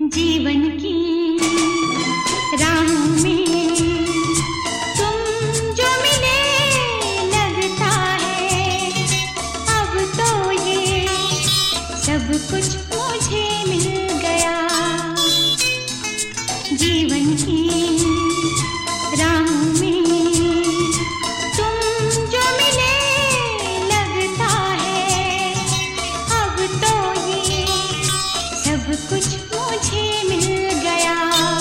जीवन की राहों में तुम जो मिले लगता है अब तो ये सब कुछ मुझे मिल गया। जीवन की राहों में तुम जो मिले लगता है अब तो ये सब कुछ मुझे मिल गया।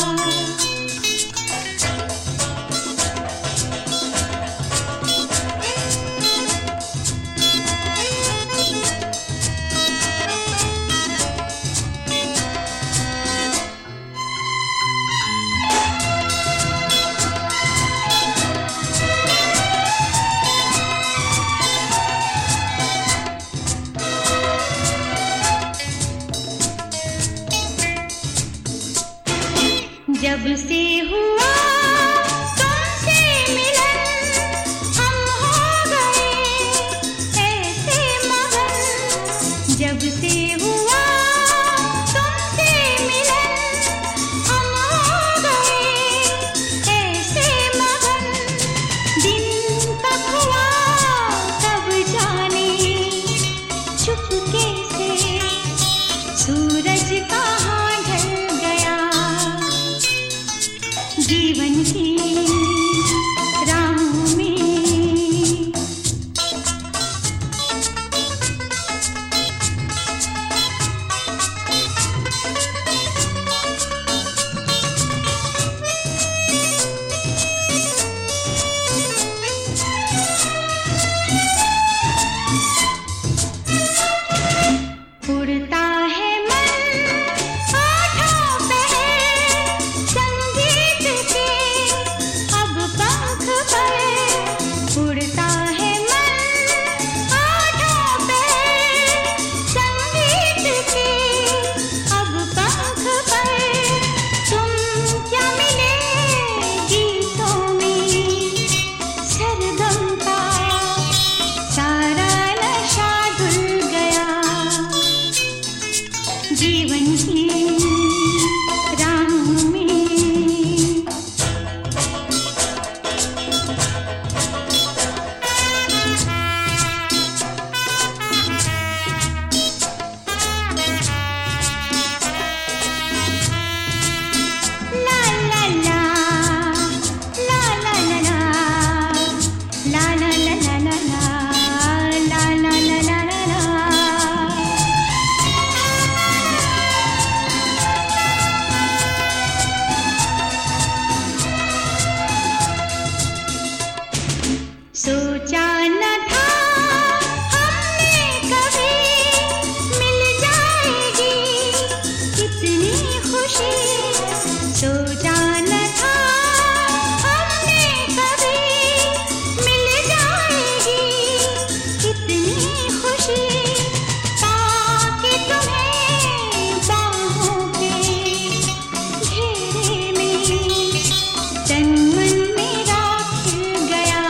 जब से हुआ तुमसे मिलन हम हो गए ऐसे मगन। जब से हुआ तुमसे मिलन हम हो गए ऐसे मगन। दिन कब हुआ कब जाने चुपके से सूरज कहाँ ढल गया। जीवन की राहों में उड़ता है मन आठों पहर संगीत के अब पंख पर। उड़ता है मन आठों पहर संगीत के अब पंख पर। तुम क्या मिले गीतों में सरगम का सारा नशा धुल गया। जीवन की राहों में ला ला ला ला ला ला ला ला ला ला ला ला ला ला ला ला ला। सोचा न था हमने कभी मिल जाएगी कितनी खुशी। सोचा न था हमने कभी मिल जाएगी कितनी खुशी। ताकि तुम्हें बाहों के घेरे में तन मन मेरा खिल गया।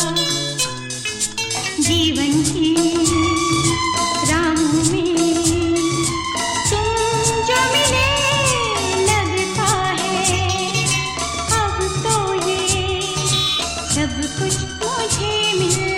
जीवन की राहों में तुम जो मिले लगता है अब तो ये सब कुछ मुझे मिल